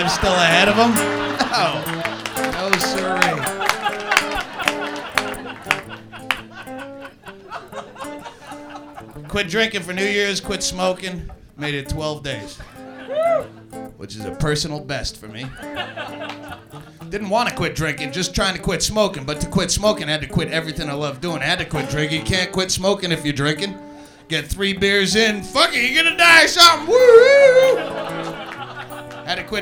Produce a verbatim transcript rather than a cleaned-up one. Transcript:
life's still ahead of him. No. No, sirree. Quit drinking for New Year's, quit smoking. Made it twelve days. Which is a personal best for me. Didn't want to quit drinking, just trying to quit smoking. But to quit smoking, I had to quit everything I love doing. I had to quit drinking. You can't quit smoking if you're drinking. Get three beers in, fuck it, you're gonna die or something. Woo! Had to quit